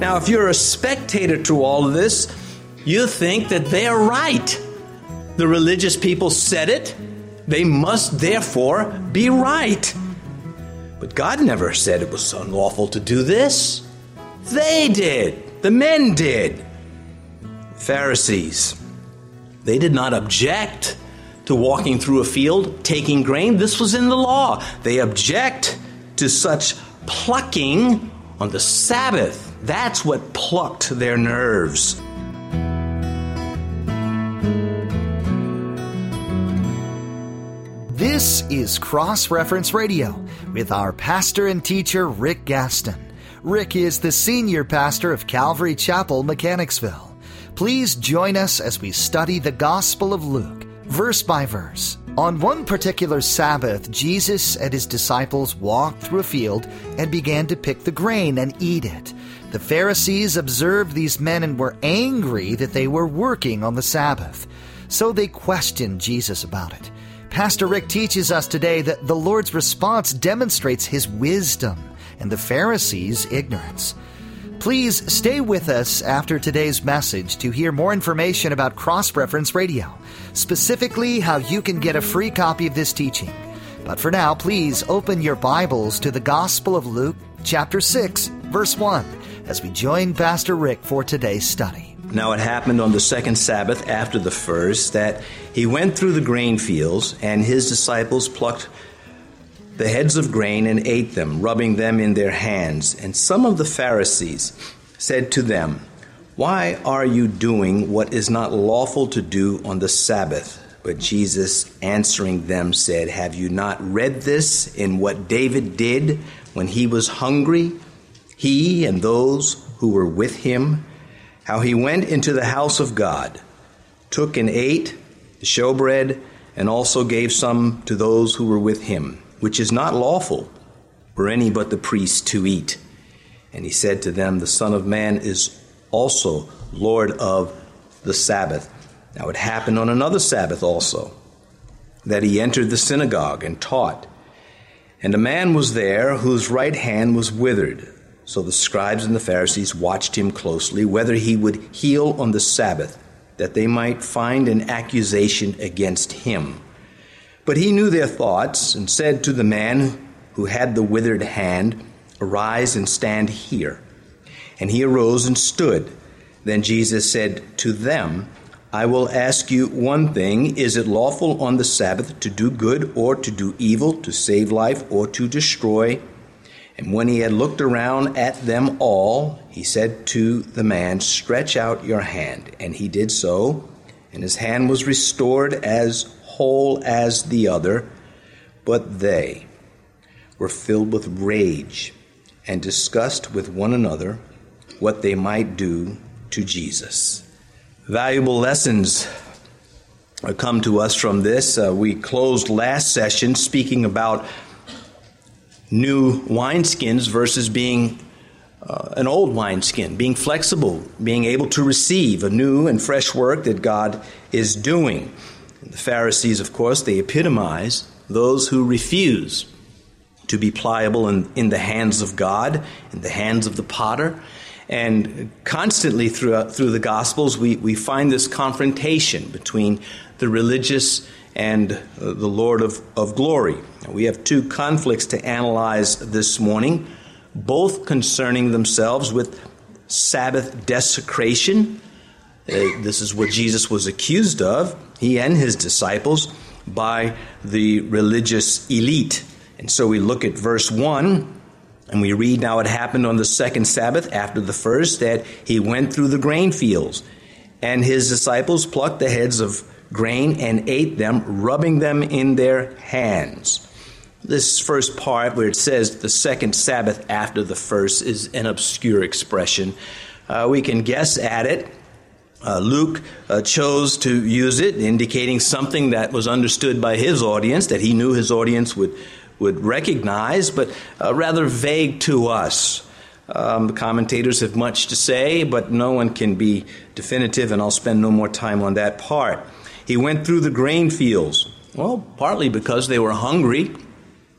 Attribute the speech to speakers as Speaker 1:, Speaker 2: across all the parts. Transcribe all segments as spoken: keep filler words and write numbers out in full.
Speaker 1: Now, if you're a spectator to all of this, you think that they are right. The religious people said it. They must therefore be right. But God never said it was unlawful to do this. They did. The men did. Pharisees, they did not object to walking through a field, taking grain. This was in the law. They object to such plucking on the Sabbath. That's what plucked their nerves.
Speaker 2: This is Cross Reference Radio with our pastor and teacher, Rick Gaston. Rick is the senior pastor of Calvary Chapel, Mechanicsville. Please join us as we study the Gospel of Luke, verse by verse. On one particular Sabbath, Jesus and his disciples walked through a field and began to pick the grain and eat it. The Pharisees observed these men and were angry that they were working on the Sabbath. So they questioned Jesus about it. Pastor Rick teaches us today that the Lord's response demonstrates his wisdom and the Pharisees' ignorance. Please stay with us after today's message to hear more information about Cross Reference Radio, specifically how you can get a free copy of this teaching. But for now, please open your Bibles to the Gospel of Luke, chapter six, verse one, as we join Pastor Rick for today's study.
Speaker 1: Now it happened on the second Sabbath after the first that he went through the grain fields, and his disciples plucked the heads of grain and ate them, rubbing them in their hands. And some of the Pharisees said to them, "Why are you doing what is not lawful to do on the Sabbath?" But Jesus answering them said, "Have you not read this in what David did when he was hungry, he and those who were with him? How he went into the house of God, took and ate the showbread, and also gave some to those who were with him, which is not lawful for any but the priest to eat. And he said to them, the Son of Man is also Lord of the Sabbath." Now it happened on another Sabbath also, that he entered the synagogue and taught. And a man was there whose right hand was withered. So the scribes and the Pharisees watched him closely, whether he would heal on the Sabbath, that they might find an accusation against him. But he knew their thoughts and said to the man who had the withered hand, "Arise and stand here." And he arose and stood. Then Jesus said to them, "I will ask you one thing. Is it lawful on the Sabbath to do good or to do evil, to save life or to destroy?" And when he had looked around at them all, he said to the man, "Stretch out your hand." And he did so, and his hand was restored as whole as the other. But they were filled with rage and discussed with one another what they might do to Jesus. Valuable lessons come to us from this. Uh, we closed last session speaking about new wineskins versus being uh, an old wineskin, being flexible, being able to receive a new and fresh work that God is doing. The Pharisees, of course, they epitomize those who refuse to be pliable in, in the hands of God, in the hands of the potter. And constantly throughout through the Gospels, we, we find this confrontation between the religious and uh, the Lord of, of glory. We have two conflicts to analyze this morning, both concerning themselves with Sabbath desecration. Uh, this is what Jesus was accused of, he and his disciples, by the religious elite. And so we look at verse one, and we read, "Now it happened on the second Sabbath after the first that he went through the grain fields, and his disciples plucked the heads of grain and ate them, rubbing them in their hands." This first part where it says the second Sabbath after the first is an obscure expression. Uh, we can guess at it. Uh, Luke uh, chose to use it, indicating something that was understood by his audience, that he knew his audience would, would recognize, but uh, rather vague to us. Um, the commentators have much to say, but no one can be definitive, and I'll spend no more time on that part. He went through the grain fields. Well, partly because they were hungry.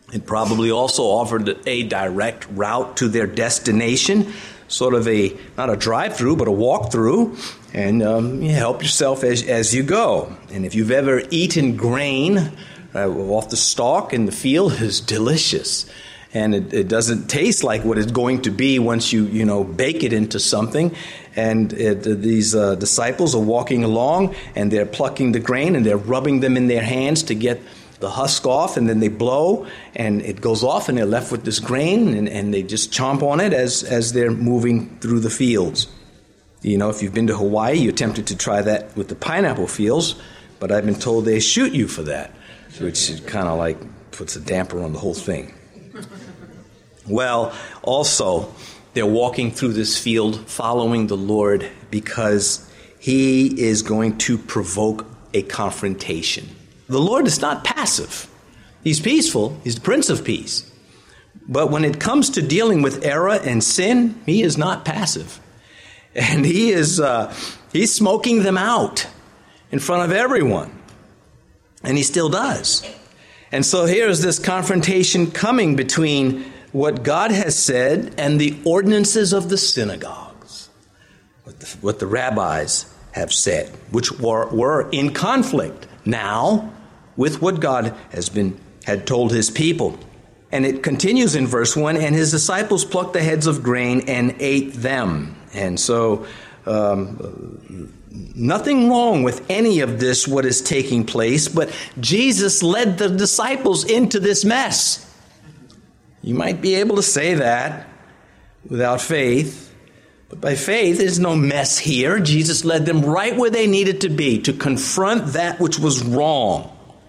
Speaker 1: It probably also offered a direct route to their destination, sort of a, not a drive-through, but a walk-through, and um, you help yourself as, as you go. And if you've ever eaten grain uh, off the stalk in the field, it's delicious. And it, it doesn't taste like what it's going to be once you, you know, bake it into something. And it, these uh, disciples are walking along, and they're plucking the grain, and they're rubbing them in their hands to get the husk off, and then they blow, and it goes off, and they're left with this grain, and, and they just chomp on it as, as they're moving through the fields. You know, if you've been to Hawaii, you're tempted to try that with the pineapple fields, but I've been told they shoot you for that, which kind of like puts a damper on the whole thing. Well, also, they're walking through this field following the Lord because he is going to provoke a confrontation. The Lord is not passive. He's peaceful. He's the Prince of Peace. But when it comes to dealing with error and sin, he is not passive. And he is uh, he's smoking them out in front of everyone. And he still does. And so here's this confrontation coming between what God has said and the ordinances of the synagogues, what the, what the rabbis have said, which were, were in conflict now with what God has been had told his people. And it continues in verse one, and his disciples plucked the heads of grain and ate them. And so um, nothing wrong with any of this, what is taking place, but Jesus led the disciples into this mess. You might be able to say that without faith, but by faith, there's no mess here. Jesus led them right where they needed to be, to confront that which was wrong.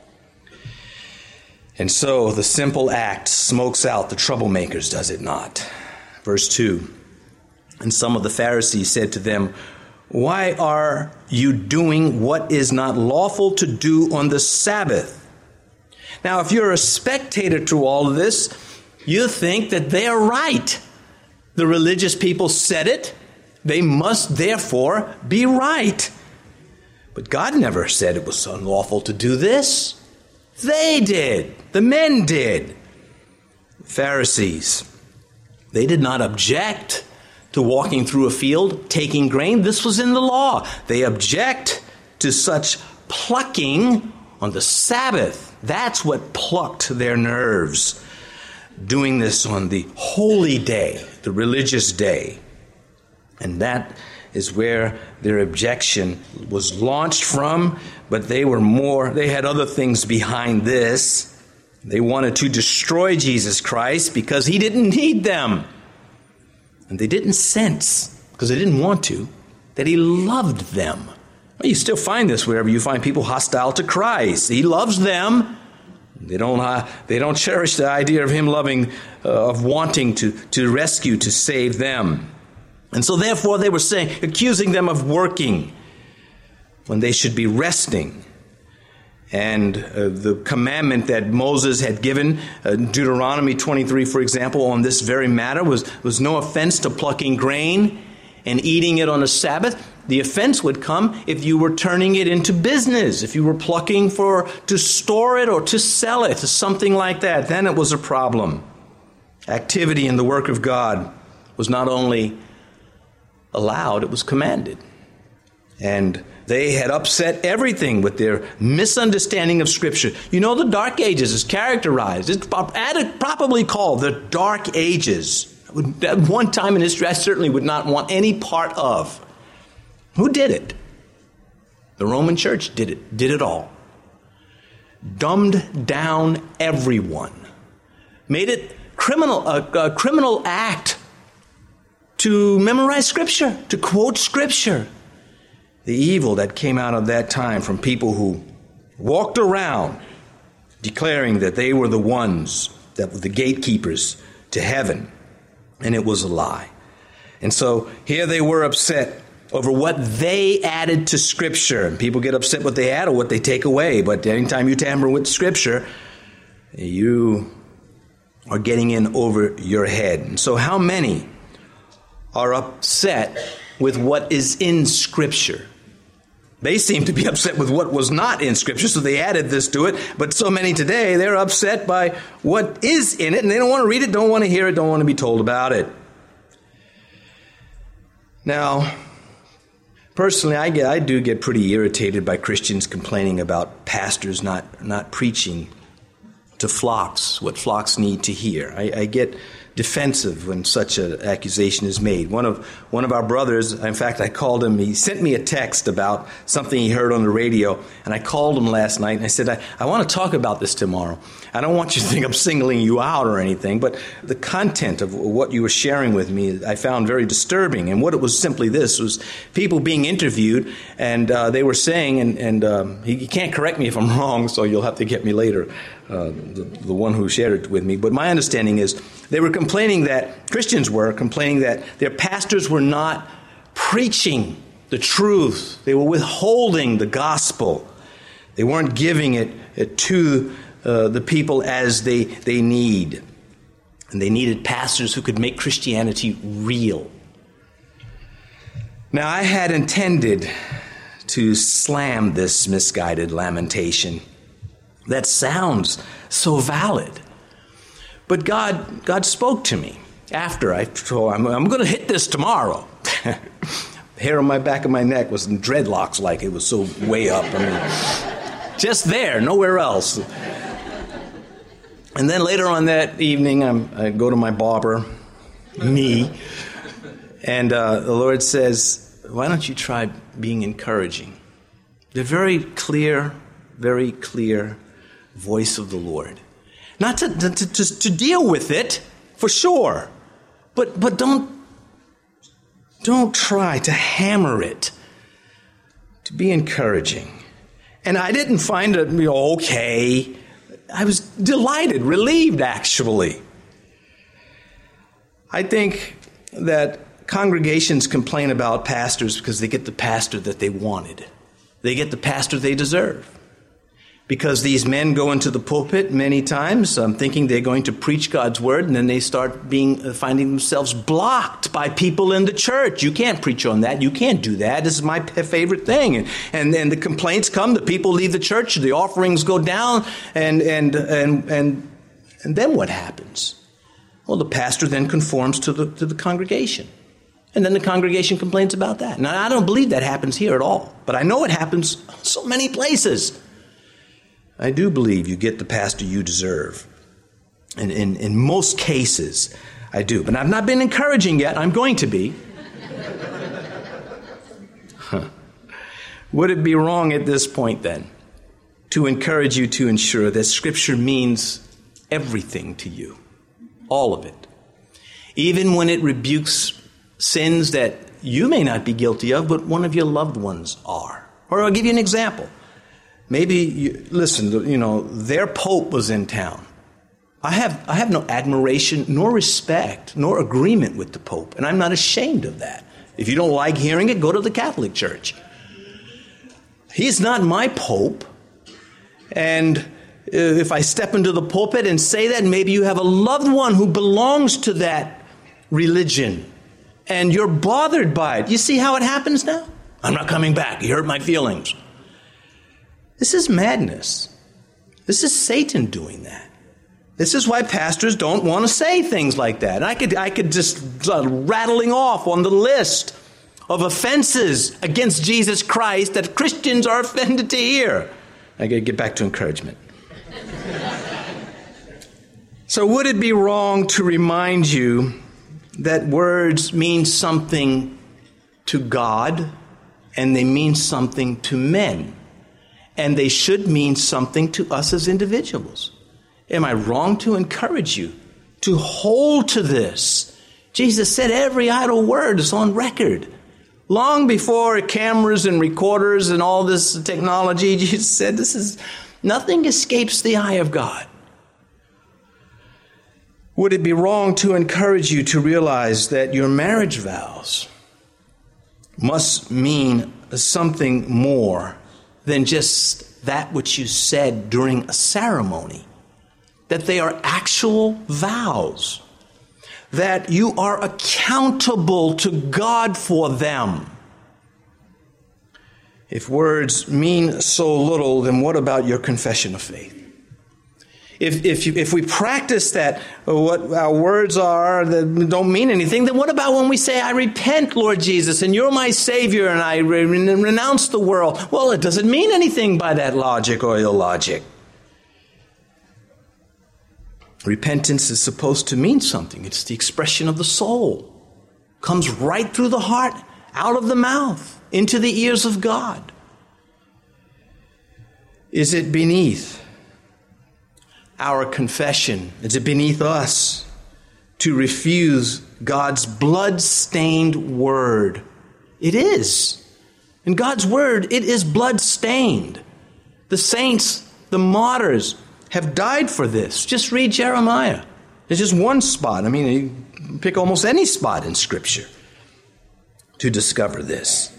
Speaker 1: And so the simple act smokes out the troublemakers, does it not? Verse two, and some of the Pharisees said to them, "Why are you doing what is not lawful to do on the Sabbath?" Now, if you're a spectator to all of this, you think that they are right. The religious people said it. They must therefore be right. But God never said it was unlawful to do this. They did. The men did. The Pharisees, they did not object to walking through a field, taking grain. This was in the law. They object to such plucking on the Sabbath. That's what plucked their nerves. Doing this on the holy day, the religious day. And that is where their objection was launched from, but they were more, they had other things behind this. They wanted to destroy Jesus Christ because he didn't need them. And they didn't sense, because they didn't want to, that he loved them. Well, you still find this wherever you find people hostile to Christ. He loves them. They don't uh, they don't cherish the idea of him loving, uh, of wanting to, to rescue, to save them. And so therefore they were saying, accusing them of working when they should be resting. And uh, the commandment that Moses had given, uh, Deuteronomy twenty-three, for example, on this very matter was, was no offense to plucking grain and eating it on a Sabbath. The offense would come if you were turning it into business, if you were plucking for to store it or to sell it, to something like that. Then it was a problem. Activity in the work of God was not only allowed, it was commanded. And they had upset everything with their misunderstanding of Scripture. You know, the Dark Ages is characterized, it's probably called the Dark Ages. At one time in history, I certainly would not want any part of. Who did it? The Roman Church did it, did it all. Dumbed down everyone. Made it criminal, a, a criminal act to memorize Scripture, to quote Scripture. The evil that came out of that time from people who walked around declaring that they were the ones that were the gatekeepers to heaven. And it was a lie. And so here they were upset over what they added to Scripture. And people get upset what they add or what they take away. But anytime you tamper with Scripture, you are getting in over your head. And so how many are upset with what is in Scripture? They seem to be upset with what was not in Scripture, so they added this to it. But so many today, they're upset by what is in it, and they don't want to read it, don't want to hear it, don't want to be told about it. Now, personally, I get, I do get pretty irritated by Christians complaining about pastors not, not preaching to flocks what flocks need to hear. I, I get defensive when such an accusation is made. One of one of our brothers, in fact, I called him, he sent me a text about something he heard on the radio, and I called him last night, and I said, I, I want to talk about this tomorrow. I don't want you to think I'm singling you out or anything, but the content of what you were sharing with me I found very disturbing, and what it was simply this, was people being interviewed, and uh, they were saying, and, and um, he, he can't correct me if I'm wrong, so you'll have to get me later, uh, the, the one who shared it with me, but my understanding is they were complaining that, Christians were complaining that their pastors were not preaching the truth. They were withholding the gospel. They weren't giving it, it to uh, the people as they, they need. And they needed pastors who could make Christianity real. Now, I had intended to slam this misguided lamentation that sounds so valid. But God, God spoke to me after I told him, I'm, I'm going to hit this tomorrow. Hair on my back of my neck was in dreadlocks, like it was so way up. I mean, just there, nowhere else. And then later on that evening, I'm, I go to my barber, me, and uh, the Lord says, why don't you try being encouraging? The very clear, very clear voice of the Lord. Not to, to, to, to deal with it, for sure, but but don't don't try to hammer it. To be encouraging. And I didn't find it, you know, okay. I was delighted, relieved, actually. I think that congregations complain about pastors because they get the pastor that they wanted. They get the pastor they deserve. Because these men go into the pulpit many times um, thinking they're going to preach God's word, and then they start being uh, finding themselves blocked by people in the church. You can't preach on that. You can't do that. This is my p- favorite thing. And, and and the complaints come. The people leave the church. The offerings go down. And and and and and then what happens? Well, the pastor then conforms to the to the congregation. And then the congregation complains about that. Now, I don't believe that happens here at all. But I know it happens so many places. I do believe you get the pastor you deserve. And in, in most cases, I do. But I've not been encouraging yet. I'm going to be. Huh. Would it be wrong at this point, then, to encourage you to ensure that Scripture means everything to you? All of it. Even when it rebukes sins that you may not be guilty of, but one of your loved ones are. Or I'll give you an example. Maybe, you, listen, you know, their pope was in town. I have I have no admiration, nor respect, nor agreement with the pope, and I'm not ashamed of that. If you don't like hearing it, go to the Catholic Church. He's not my pope, and if I step into the pulpit and say that, maybe you have a loved one who belongs to that religion, and you're bothered by it. You see how it happens now? I'm not coming back. You hurt my feelings. This is madness. This is Satan doing that. This is why pastors don't want to say things like that. And I could I could just uh, rattling off on the list of offenses against Jesus Christ that Christians are offended to hear. I got to get back to encouragement. So would it be wrong to remind you that words mean something to God and they mean something to men? And they should mean something to us as individuals. Am I wrong to encourage you to hold to this? Jesus said every idle word is on record. Long before cameras and recorders and all this technology, Jesus said this is nothing escapes the eye of God. Would it be wrong to encourage you to realize that your marriage vows must mean something more than just that which you said during a ceremony? That they are actual vows. That you are accountable to God for them. If words mean so little, then what about your confession of faith? If if you, if we practice that, what our words are that don't mean anything, then what about when we say, I repent, Lord Jesus, and you're my Savior, and I re- renounce the world? Well, it doesn't mean anything by that logic or illogic. Repentance is supposed to mean something. It's the expression of the soul. Comes right through the heart, out of the mouth, into the ears of God. Is it beneath our confession? Is it beneath us to refuse God's blood-stained word? It is. In God's word, it is blood-stained. The saints, the martyrs, have died for this. Just read Jeremiah. There's just one spot. I mean, you pick almost any spot in Scripture to discover this.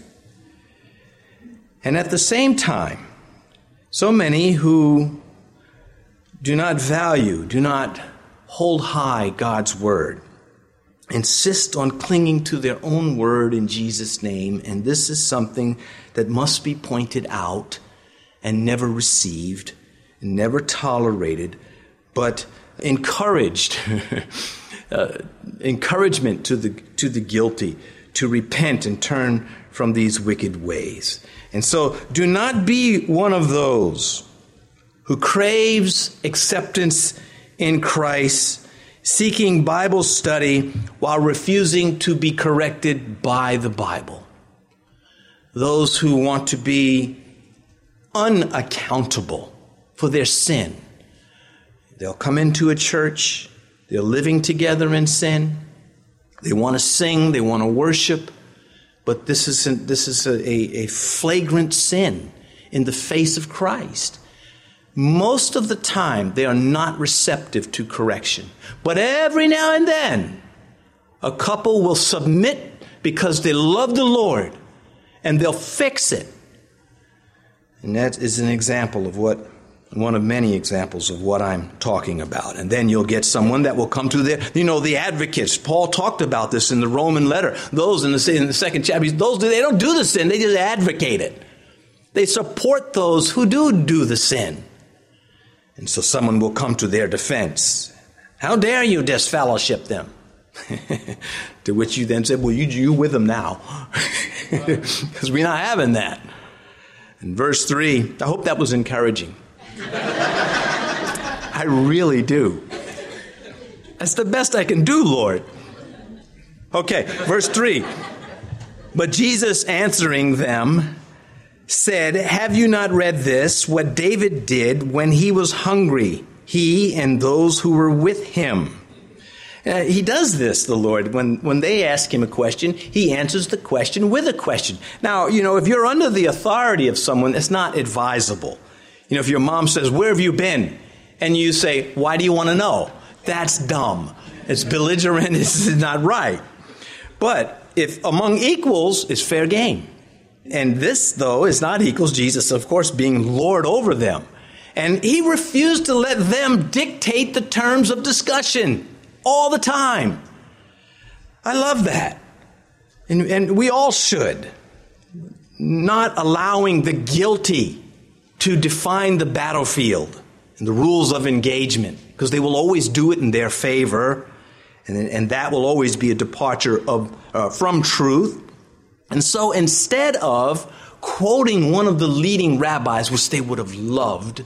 Speaker 1: And at the same time, so many who do not value, do not hold high God's word, insist on clinging to their own word in Jesus' name, and this is something that must be pointed out and never received, never tolerated, but encouraged, uh, encouragement to the to the guilty to repent and turn from these wicked ways. And so do not be one of those who craves acceptance in Christ, seeking Bible study while refusing to be corrected by the Bible. Those who want to be unaccountable for their sin. They'll come into a church, they're living together in sin, they want to sing, they want to worship, but this is, an, this is a, a, a flagrant sin in the face of Christ. Most of the time, they are not receptive to correction. But every now and then, a couple will submit because they love the Lord, and they'll fix it. And that is an example of what, one of many examples of what I'm talking about. And then you'll get someone that will come to their, you know, the advocates. Paul talked about this in the Roman letter. Those in the, in the second chapter, those, they don't do the sin, they just advocate it. They support those who do do the sin. And so someone will come to their defense. How dare you disfellowship them? To which you then said, well, you, you with them now. Because we're not having that. In verse three, I hope that was encouraging. I really do. That's the best I can do, Lord. Okay, verse three. But Jesus answering them said, have you not read this, what David did when he was hungry, he and those who were with him? Uh, he does this, the Lord. When, when they ask him a question, he answers the question with a question. Now, you know, if you're under the authority of someone, it's not advisable. You know, if your mom says, where have you been? And you say, why do you want to know? That's dumb. It's belligerent. It's not right. But if among equals, it's fair game. And this, though, is not equals, Jesus, of course, being Lord over them. And he refused to let them dictate the terms of discussion all the time. I love that. And, and we all should. Not allowing the guilty to define the battlefield and the rules of engagement, because they will always do it in their favor, and, and that will always be a departure of uh, from truth. And so instead of quoting one of the leading rabbis, which they would have loved,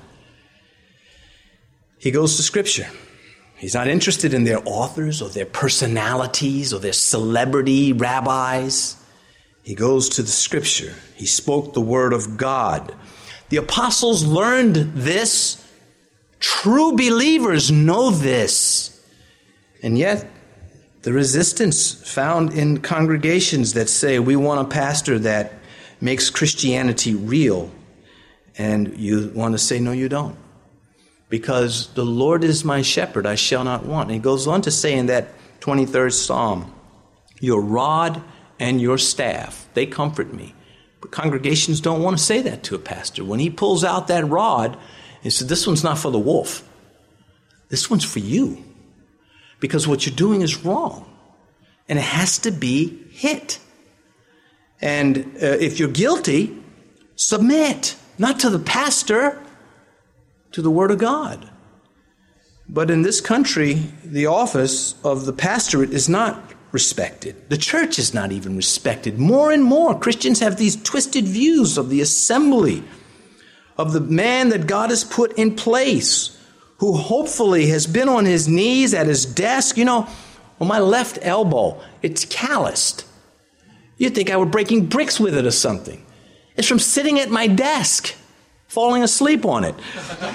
Speaker 1: he goes to Scripture. He's not interested in their authors or their personalities or their celebrity rabbis. He goes to the Scripture. He spoke the word of God. The apostles learned this. True believers know this. And yet, the resistance found in congregations that say, we want a pastor that makes Christianity real. And you want to say, no, you don't. Because the Lord is my shepherd, I shall not want. And he goes on to say in that twenty-third Psalm, your rod and your staff, they comfort me. But congregations don't want to say that to a pastor. When he pulls out that rod, he says, this one's not for the wolf. This one's for you. Because what you're doing is wrong. And it has to be hit. And uh, if you're guilty, Submit, not to the pastor, to the Word of God. But in this country, the office of the pastorate is not respected. The church is not even respected. More and more Christians have these twisted views of the assembly, of the man that God has put in place, who hopefully has been on his knees at his desk. You know, on my left elbow, it's calloused. You'd think I were breaking bricks with it or something. It's from sitting at my desk, falling asleep on it.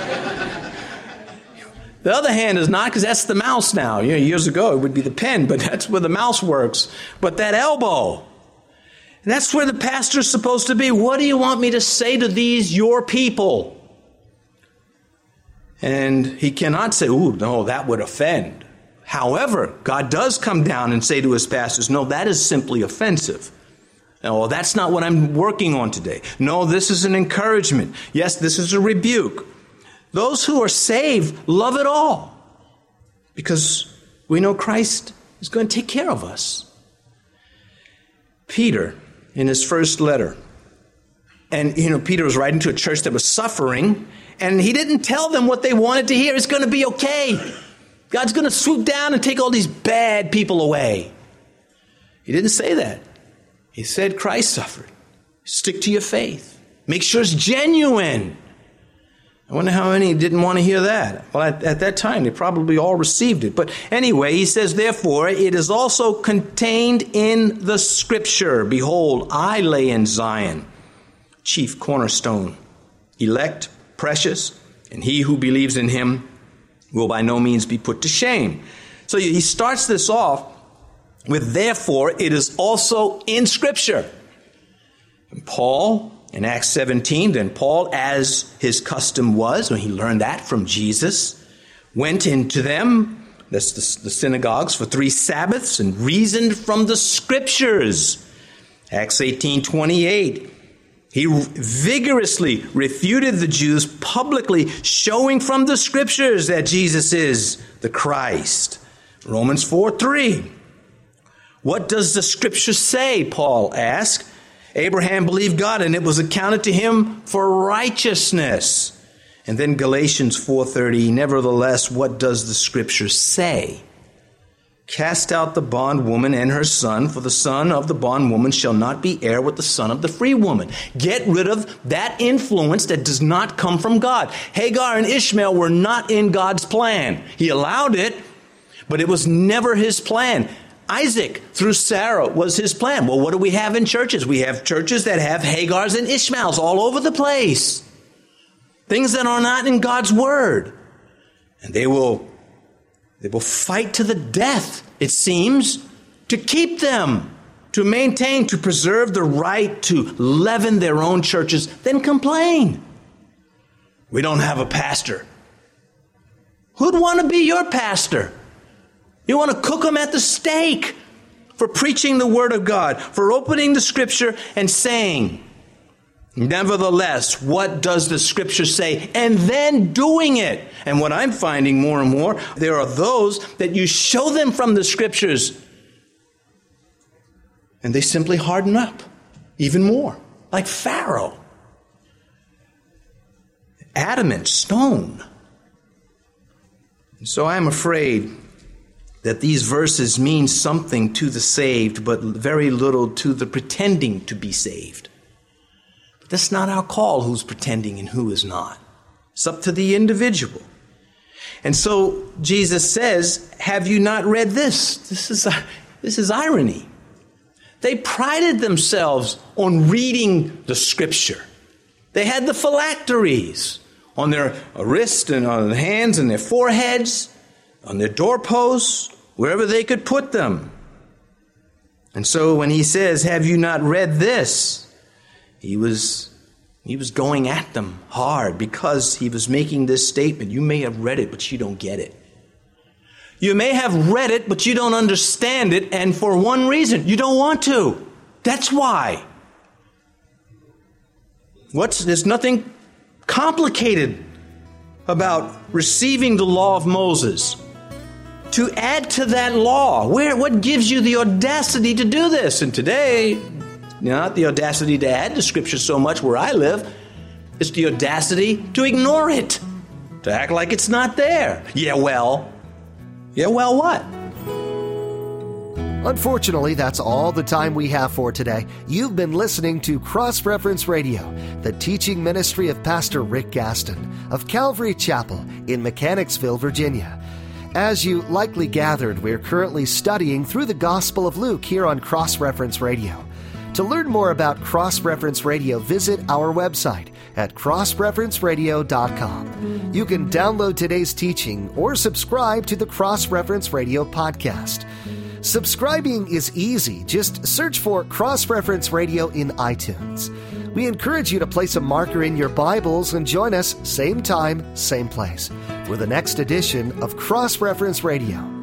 Speaker 1: The other hand is not, because that's the mouse now. You know, years ago it would be the pen, but that's where the mouse works. But that elbow, and that's where the pastor is supposed to be. What do you want me to say to these, your people? And he cannot say, ooh, no, that would offend. However, God does come down and say to his pastors, no, that is simply offensive. No, that's not what I'm working on today. No, this is an encouragement. Yes, this is a rebuke. Those who are saved love it all because we know Christ is going to take care of us. Peter, in his first letter, and you know, Peter was writing to a church that was suffering, and he didn't tell them what they wanted to hear. It's going to be okay. God's going to swoop down and take all these bad people away. He didn't say that. He said Christ suffered. Stick to your faith. Make sure it's genuine. I wonder how many didn't want to hear that. Well, at, at that time, they probably all received it. But anyway, he says, therefore, it is also contained in the Scripture. Behold, I lay in Zion, chief cornerstone, elect, precious, and he who believes in him will by no means be put to shame. So he starts this off with, therefore, it is also in Scripture. And Paul, in Acts seventeen, then Paul, as his custom was, when he learned that from Jesus, went into them, that's the, the synagogues, for three Sabbaths and reasoned from the Scriptures. Acts eighteen twenty-eight, he vigorously refuted the Jews publicly, showing from the Scriptures that Jesus is the Christ. Romans four three, what does the Scripture say, Paul asked. Abraham believed God, and it was accounted to him for righteousness. And then Galatians four thirty, nevertheless, what does the Scripture say? Cast out the bondwoman and her son, for the son of the bondwoman shall not be heir with the son of the free woman. Get rid of that influence that does not come from God. Hagar and Ishmael were not in God's plan. He allowed it, but it was never his plan. Isaac, through Sarah, was his plan. Well, what do we have in churches? We have churches that have Hagars and Ishmaels all over the place. Things that are not in God's word. And they will, they will fight to the death, it seems, to keep them, to maintain, to preserve the right to leaven their own churches, then complain. We don't have a pastor. Who'd want to be your pastor? You want to cook them at the stake for preaching the Word of God, for opening the Scripture and saying, nevertheless, what does the Scripture say? And then doing it. And what I'm finding more and more, there are those that you show them from the Scriptures, and they simply harden up even more, like Pharaoh. Adamant, stone. And so I'm afraid that these verses mean something to the saved, but very little to the pretending to be saved. But that's not our call, who's pretending and who is not. It's up to the individual. And so Jesus says, have you not read this? This is, this is irony. They prided themselves on reading the Scripture. They had the phylacteries on their wrists and on their hands and their foreheads, on their doorposts, wherever they could put them. And so when he says, have you not read this? He was, he was going at them hard because he was making this statement. You may have read it, but you don't get it. You may have read it, but you don't understand it. And for one reason, you don't want to. That's why. What's, there's nothing complicated about receiving the law of Moses. To add to that law, where what gives you the audacity to do this? And today, Not the audacity to add to Scripture so much where I live. It's the audacity to ignore it, to act like it's not there. Yeah, well. Yeah, well, what?
Speaker 2: Unfortunately, that's all the time we have for today. You've been listening to Cross Reference Radio, the teaching ministry of Pastor Rick Gaston of Calvary Chapel in Mechanicsville, Virginia. As you likely gathered, we're currently studying through the Gospel of Luke here on Cross Reference Radio. To learn more about Cross Reference Radio, visit our website at cross reference radio dot com. You can download today's teaching or subscribe to the Cross Reference Radio podcast. Subscribing is easy. Just search for Cross Reference Radio in iTunes. We encourage you to place a marker in your Bibles and join us same time, same place for the next edition of Cross Reference Radio.